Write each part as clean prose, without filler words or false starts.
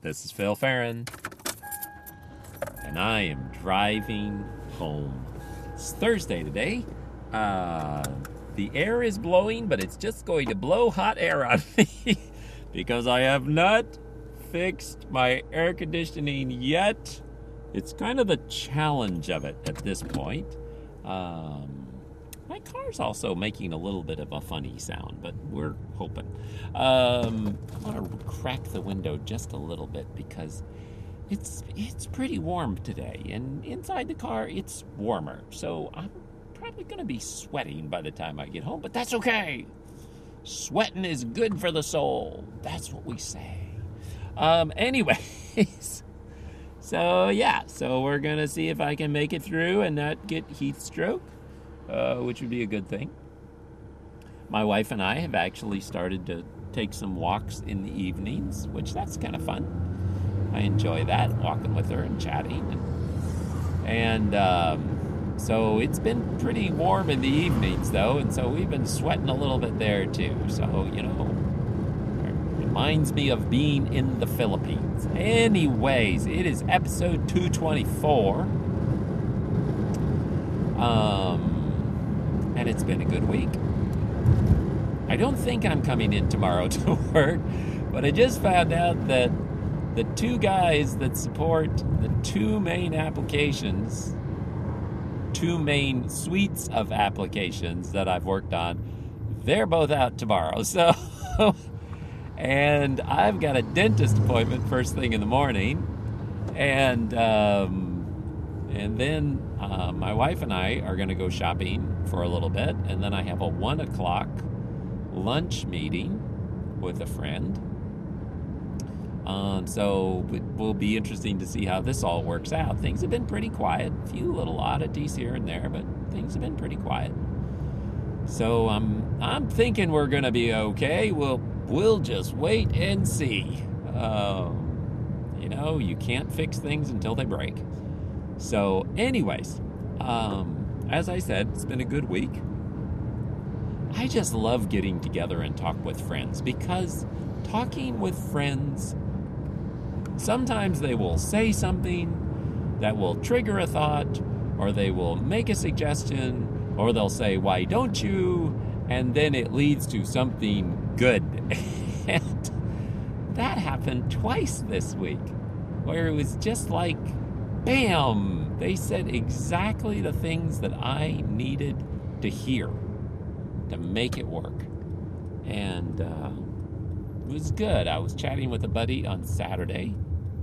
This is Phil Farron, and I am driving home. It's Thursday today. The air is blowing, but it's just going to blow hot air on me because I have not fixed my air conditioning yet. It's kind of the challenge of it at this point. My car's also making a little bit of a funny sound, but we're hoping. I want to crack the window just a little bit because it's pretty warm today, and inside the car it's warmer. So I'm probably going to be sweating by the time I get home, but that's okay. Sweating is good for the soul. That's what we say. Anyways, so we're going to see if I can make it through and not get heat stroke. Which would be a good thing. My wife and I have actually started to take some walks in the evenings, which that's kind of fun. I enjoy that, walking with her and chatting. And so it's been pretty warm in the evenings, though, and so we've been sweating a little bit there, too. So, it reminds me of being in the Philippines. Anyways, it is episode 224. And it's been a good week. I don't think I'm coming in tomorrow to work, but I just found out that the two guys that support the two main suites of applications that I've worked on, they're both out tomorrow. So, and I've got a dentist appointment first thing in the morning, and then my wife and I are going to go shopping for a little bit, and then I have a 1 o'clock lunch meeting with a friend. So it will be interesting to see how this all works out. Things have been pretty quiet. A few little oddities here and there, but things have been pretty quiet. So I'm thinking we're going to be okay. We'll just wait and see. You can't fix things until they break. So, anyways, as I said, it's been a good week. I just love getting together and talk with friends because talking with friends, sometimes they will say something that will trigger a thought, or they will make a suggestion, or they'll say, "Why don't you?" And then it leads to something good. And that happened twice this week, where it was just like, bam! They said exactly the things that I needed to hear to make it work. And it was good. I was chatting with a buddy on Saturday.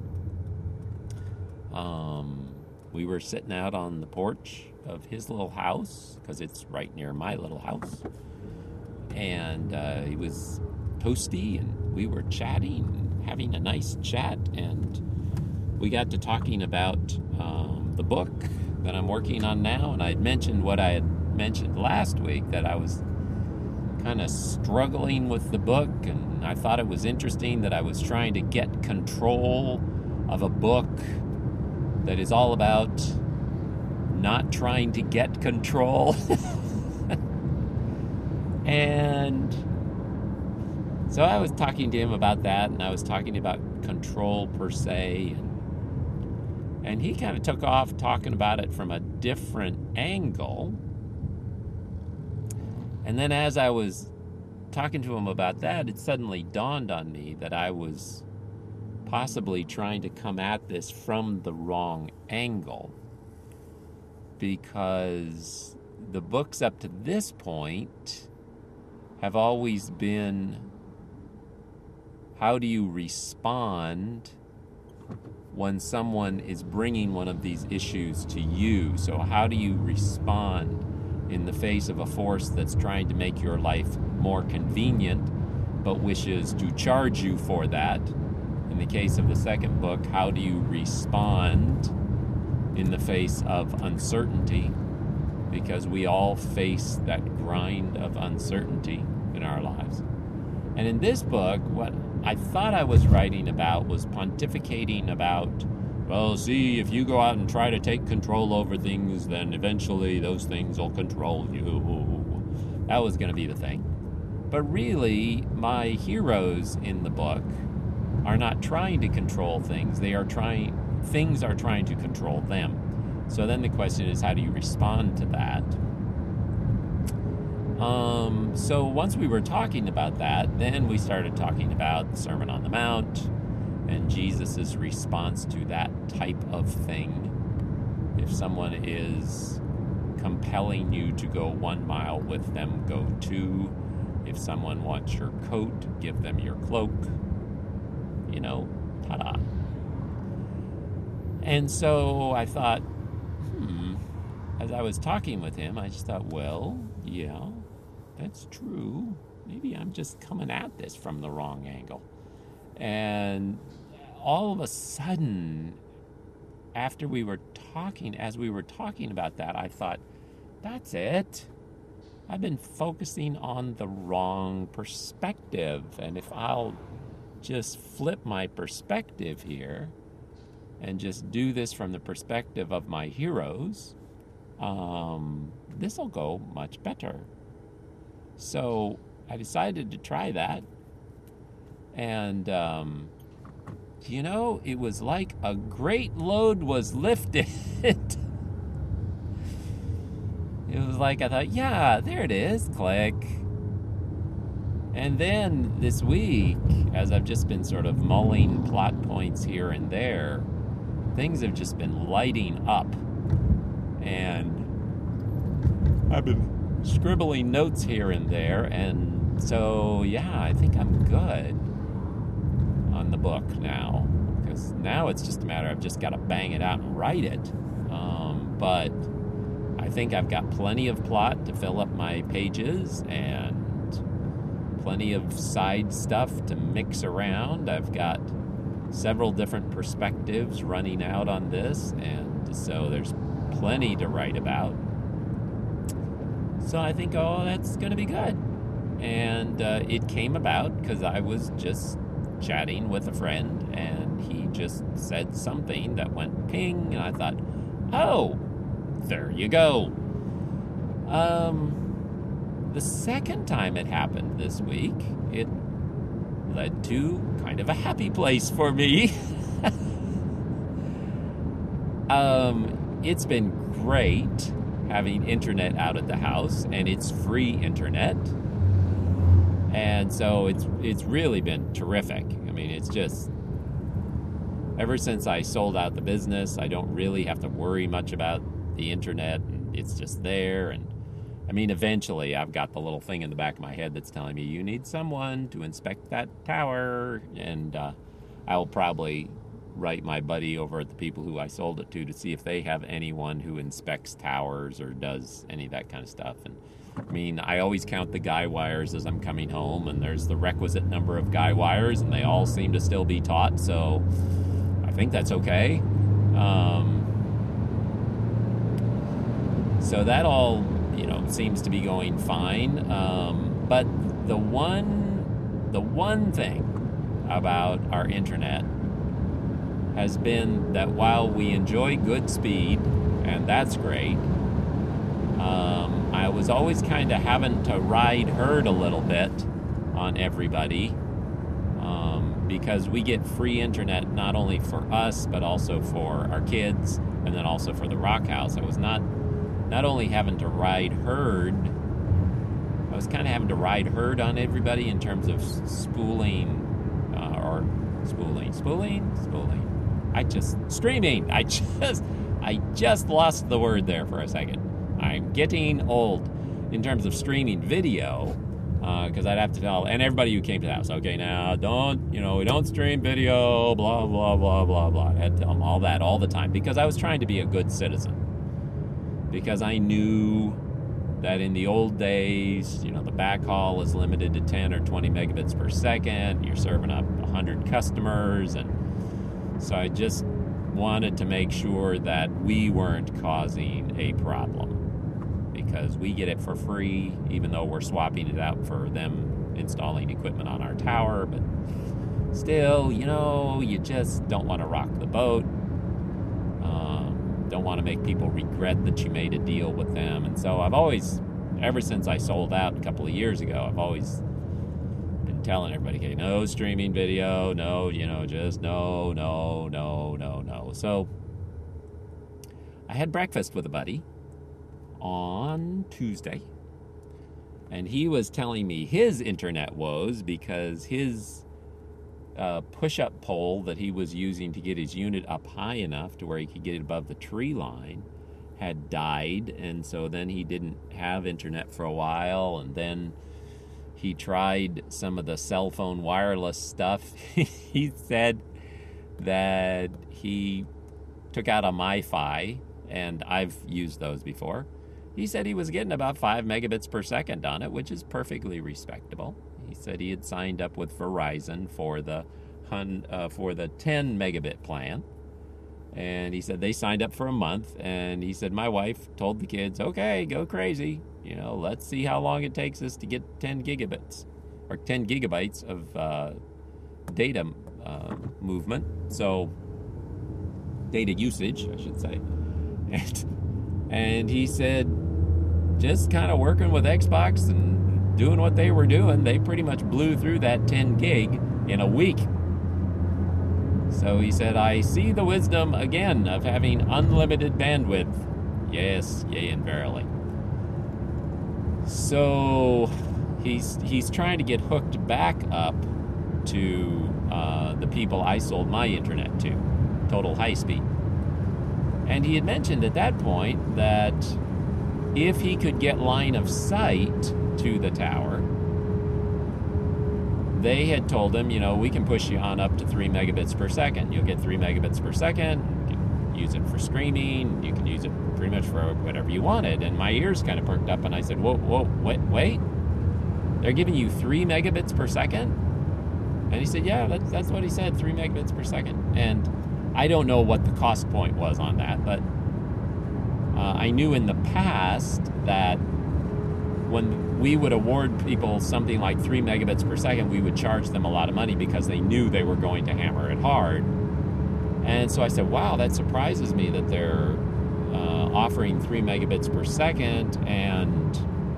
We were sitting out on the porch of his little house, because it's right near my little house. And he was toasty, and we were chatting and having a nice chat. And we got to talking about the book that I'm working on now, and I had mentioned what I had mentioned last week, that I was kind of struggling with the book, and I thought it was interesting that I was trying to get control of a book that is all about not trying to get control. And so I was talking to him about that, and I was talking about control per se, and he kind of took off talking about it from a different angle. And then as I was talking to him about that, it suddenly dawned on me that I was possibly trying to come at this from the wrong angle, because the books up to this point have always been, how do you respond when someone is bringing one of these issues to you? So how do you respond in the face of a force that's trying to make your life more convenient but wishes to charge you for that? In the case of the second book, how do you respond in the face of uncertainty? Because we all face that grind of uncertainty in our lives. And in this book, what I thought I was writing about was pontificating about, well, see, if you go out and try to take control over things, then eventually those things will control you. That was going to be the thing. But really, my heroes in the book are not trying to control things. Things are trying to control them. So then the question is, how do you respond to that? So once we were talking about that, then we started talking about the Sermon on the Mount and Jesus' response to that type of thing. If someone is compelling you to go 1 mile with them, go 2. If someone wants your coat, give them your cloak. Ta-da. And so I thought, as I was talking with him, I just thought, well, yeah, that's true. Maybe I'm just coming at this from the wrong angle. And all of a sudden, as we were talking about that, I thought, that's it. I've been focusing on the wrong perspective. And if I'll just flip my perspective here and just do this from the perspective of my heroes, this will go much better. So I decided to try that. And, it was like a great load was lifted. It was like I thought, yeah, there it is, click. And then this week, as I've just been sort of mulling plot points here and there, things have just been lighting up. And I've been scribbling notes here and there. And so, yeah, I think I'm good on the book now. Because now it's just a matter of just got to bang it out and write it. But I think I've got plenty of plot to fill up my pages and plenty of side stuff to mix around. I've got several different perspectives running out on this, and so there's plenty to write about. So I think, that's going to be good. And it came about because I was just chatting with a friend, and he just said something that went ping, and I thought, oh, there you go. The second time it happened this week, it led to kind of a happy place for me. It's been great having internet out at the house, and it's free internet. And so it's really been terrific. I mean, it's just, ever since I sold out the business, I don't really have to worry much about the internet, and it's just there. And I mean, eventually I've got the little thing in the back of my head that's telling me you need someone to inspect that tower, and I will probably write my buddy over at the people who I sold it to see if they have anyone who inspects towers or does any of that kind of stuff. And I mean, I always count the guy wires as I'm coming home, and there's the requisite number of guy wires, and they all seem to still be taut, so I think that's okay. So that all, seems to be going fine. But the one thing about our internet has been that while we enjoy good speed, and that's great, I was always kind of having to ride herd a little bit on everybody, because we get free internet not only for us, but also for our kids, and then also for the Rock House. I was not only having to ride herd, I was kind of having to ride herd on everybody in terms of spooling. Streaming. I just lost the word there for a second. I'm getting old in terms of streaming video, because I'd have to tell, and everybody who came to the house, okay, now we don't stream video, blah, blah, blah, blah, blah. I had to tell them all that all the time, because I was trying to be a good citizen. Because I knew that in the old days, the backhaul is limited to 10 or 20 megabits per second. You're serving up 100 customers. And so I just wanted to make sure that we weren't causing a problem, because we get it for free, even though we're swapping it out for them installing equipment on our tower. But still, you just don't want to rock the boat. Don't want to make people regret that you made a deal with them. And so I've always, ever since I sold out a couple of years ago, I've always been telling everybody, okay, no streaming video, no, just no. So I had breakfast with a buddy on Tuesday, and he was telling me his internet woes because his push-up pole that he was using to get his unit up high enough to where he could get it above the tree line had died, and so then he didn't have internet for a while, and then he tried some of the cell phone wireless stuff. He said that he took out a MiFi, and I've used those before. He said he was getting about 5 megabits per second on it, which is perfectly respectable. He said he had signed up with Verizon for the 10 megabit plan. And he said they signed up for a month. And he said, my wife told the kids, okay, go crazy. Let's see how long it takes us to get 10 gigabits or 10 gigabytes of data movement. So data usage, I should say. And he said, just kind of working with Xbox and doing what they were doing, they pretty much blew through that 10 gig in a week. So he said, I see the wisdom again of having unlimited bandwidth. Yes, yea and verily. So he's trying to get hooked back up to the people I sold my internet to, Total High Speed. And he had mentioned at that point that if he could get line of sight to the tower, they had told him, we can push you on up to 3 megabits per second. You'll get 3 megabits per second. You can use it for streaming. You can use it pretty much for whatever you wanted. And my ears kind of perked up, and I said, whoa, wait. They're giving you 3 megabits per second? And he said, yeah, that's what he said, 3 megabits per second. And I don't know what the cost point was on that, but I knew in the past that when we would award people something like 3 megabits per second, we would charge them a lot of money because they knew they were going to hammer it hard. And so I said, wow, that surprises me that they're offering 3 megabits per second, and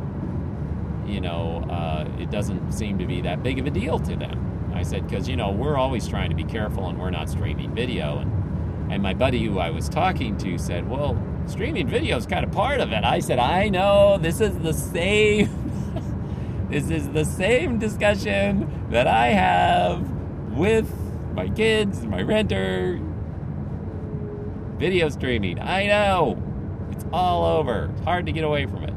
it doesn't seem to be that big of a deal to them. I said, because, we're always trying to be careful, and we're not streaming video. And my buddy who I was talking to said, well, streaming video is kind of part of it. I said, I know, this is the same discussion that I have with my kids, my renter. Video streaming, I know. It's all over. It's hard to get away from it.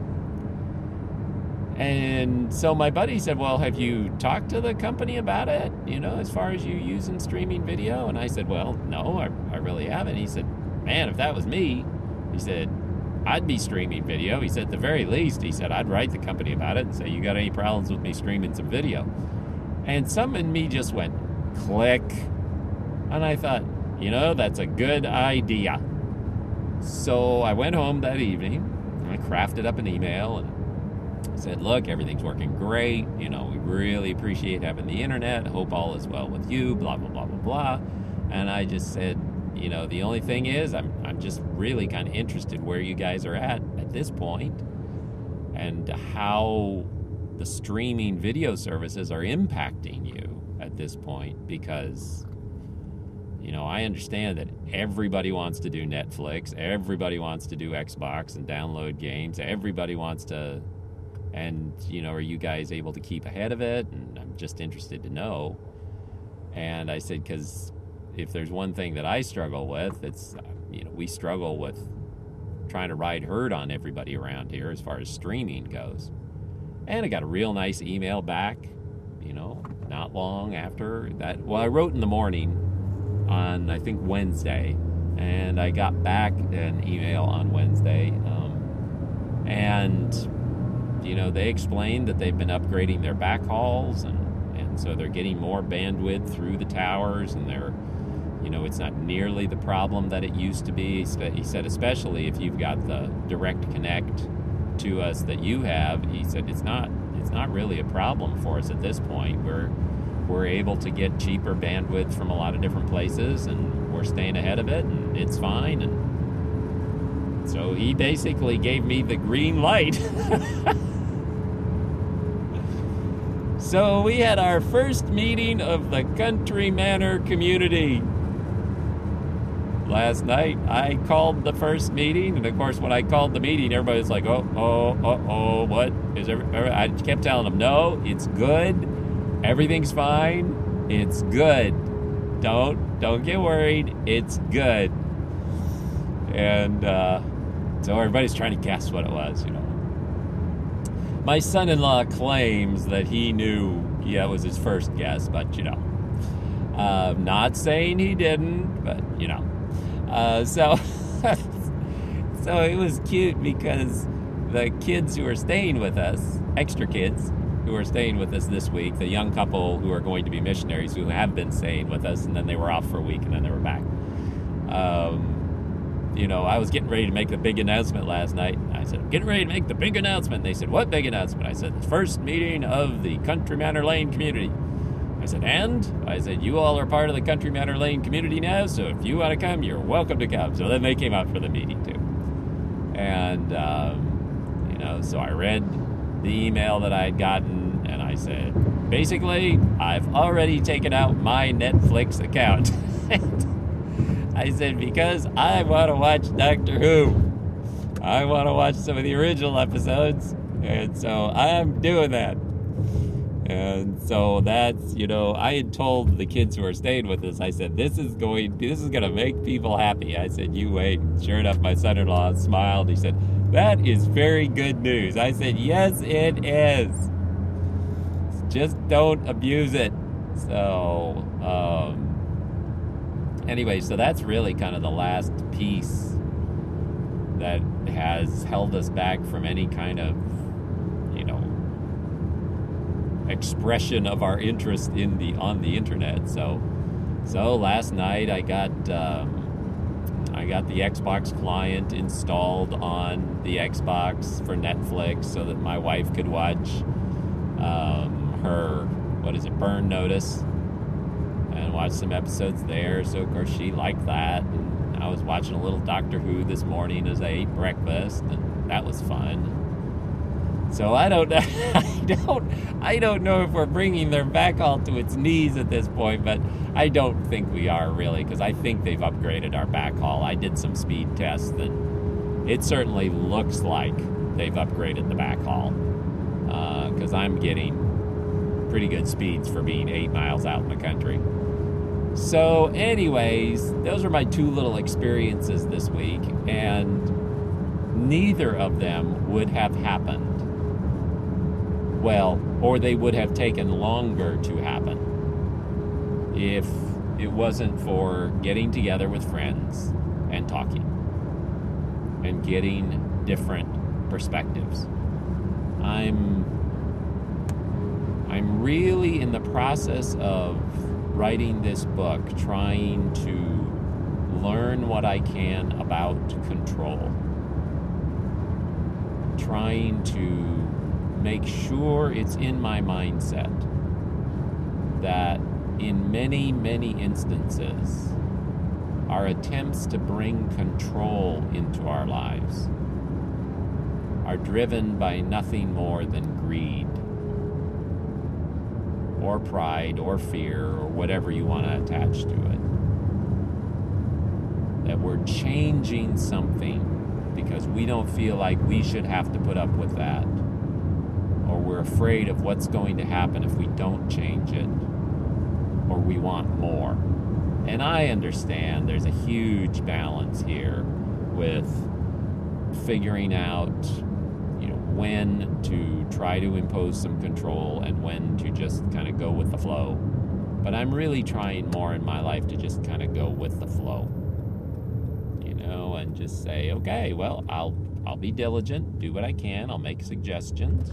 And so my buddy said, well, have you talked to the company about it, as far as you using streaming video? And I said, well, no, I really haven't. He said, man, if that was me, he said, I'd be streaming video. He said, at the very least, he said, I'd write the company about it and say, you got any problems with me streaming some video? And some in me just went, click. And I thought, that's a good idea. So I went home that evening, and I crafted up an email and said, look, everything's working great. We really appreciate having the internet. Hope all is well with you, blah, blah, blah, blah, blah. And I just said, the only thing is I'm just really kind of interested where you guys are at this point, and how the streaming video services are impacting you at this point, because I understand that everybody wants to do Netflix, everybody wants to do Xbox and download games, everybody wants to, and are you guys able to keep ahead of it? And I'm just interested to know. And I said, because if there's one thing that I struggle with, it's, we struggle with trying to ride herd on everybody around here as far as streaming goes. And I got a real nice email back, not long after that. Well, I wrote in the morning on, I think, Wednesday, and I got back an email on Wednesday. And they explained that they've been upgrading their backhauls, and so they're getting more bandwidth through the towers, and they're, it's not nearly the problem that it used to be. He said, especially if you've got the direct connect to us that you have, he said, it's not really a problem for us at this point. We're able to get cheaper bandwidth from a lot of different places, and we're staying ahead of it, and it's fine. And so he basically gave me the green light. So we had our first meeting of the Country Manor community. Last night, I called the first meeting, and of course, when I called the meeting, everybody was like, what? I kept telling them, no, it's good. Everything's fine. It's good. Don't get worried. It's good. And so everybody's trying to guess what it was, My son-in-law claims that he knew, it was his first guess, but, not saying he didn't, but, so it was cute because the kids who are staying with us, extra kids who are staying with us this week, the young couple who are going to be missionaries who have been staying with us, and then they were off for a week and then they were back. I was getting ready to make the big announcement last night. I said, I'm getting ready to make the big announcement. And they said, what big announcement? I said, the first meeting of the Country Manor Lane community. I said, and? I said, you all are part of the Country Manor Lane community now, so if you want to come, you're welcome to come. So then they came out for the meeting, too. And, so I read the email that I had gotten, and I said, basically, I've already taken out my Netflix account. I said, because I want to watch Doctor Who. I want to watch some of the original episodes, and so I'm doing that. And so that's, I had told the kids who are staying with us, I said, this is going to make people happy. I said, you wait. Sure enough, my son-in-law smiled. He said, that is very good news. I said, yes, it is. Just don't abuse it. So, anyway, so that's really kind of the last piece that has held us back from any kind of, expression of our interest on the internet. So last night I got the Xbox client installed on the Xbox for Netflix so that my wife could watch her Burn Notice and watch some episodes there. So of course she liked that. And I was watching a little Doctor Who this morning as I ate breakfast, and that was fun. So I don't know if we're bringing their backhaul to its knees at this point, but I don't think we are really, because I think they've upgraded our backhaul. I did some speed tests, and it certainly looks like they've upgraded the backhaul, because I'm getting pretty good speeds for being 8 miles out in the country. So anyways, those are my two little experiences this week, and neither of them would have happened. Well, or they would have taken longer to happen if it wasn't for getting together with friends and talking and getting different perspectives. I'm really in the process of writing this book, trying to learn what I can about control, trying to make sure it's in my mindset that in many, many instances, our attempts to bring control into our lives are driven by nothing more than greed or pride or fear or whatever you want to attach to it. That we're changing something because we don't feel like we should have to put up with that, or we're afraid of what's going to happen if we don't change it, or we want more. And I understand there's a huge balance here with figuring out, when to try to impose some control and when to just kind of go with the flow. But I'm really trying more in my life to just kind of go with the flow, and just say, okay, well, I'll be diligent, do what I can, I'll make suggestions,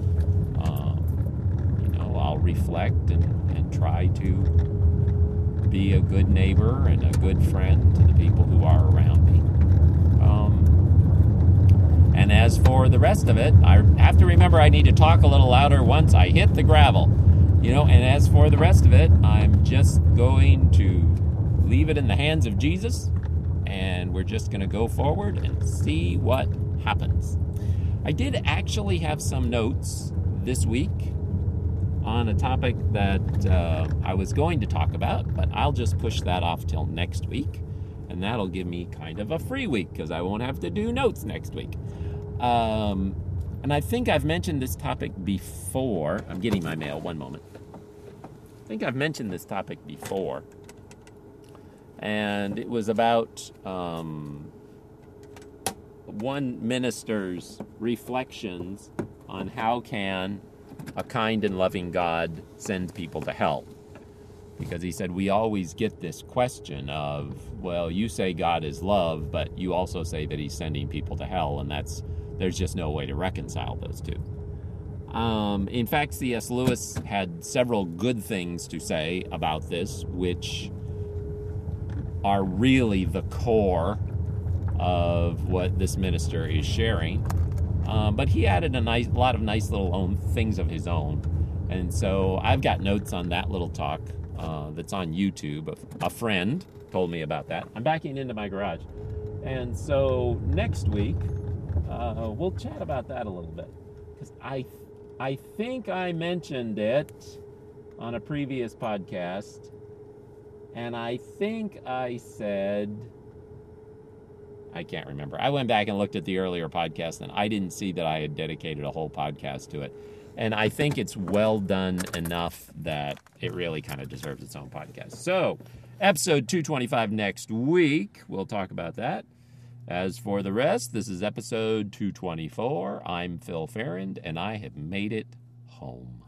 I'll reflect and try to be a good neighbor and a good friend to the people who are around me. And as for the rest of it, I have to remember I need to talk a little louder once I hit the gravel. And as for the rest of it, I'm just going to leave it in the hands of Jesus, and we're just going to go forward and see what happens. I did actually have some notes this week on a topic that I was going to talk about, but I'll just push that off till next week. And that'll give me kind of a free week because I won't have to do notes next week. And I think I've mentioned this topic before. I'm getting my mail. One moment. I think I've mentioned this topic before. And it was about one minister's reflections on how can a kind and loving God send people to hell. Because he said we always get this question of, well, you say God is love, but you also say that he's sending people to hell, and there's just no way to reconcile those two. In fact, C.S. Lewis had several good things to say about this, which are really the core of what this minister is sharing. But he added a lot of nice little things of his own. And so I've got notes on that little talk that's on YouTube. A friend told me about that. I'm backing into my garage. And so next week, we'll chat about that a little bit. Because I think I mentioned it on a previous podcast. And I think I said, I can't remember. I went back and looked at the earlier podcast, and I didn't see that I had dedicated a whole podcast to it. And I think it's well done enough that it really kind of deserves its own podcast. So, episode 225 next week. We'll talk about that. As for the rest, this is episode 224. I'm Phil Farrand, and I have made it home.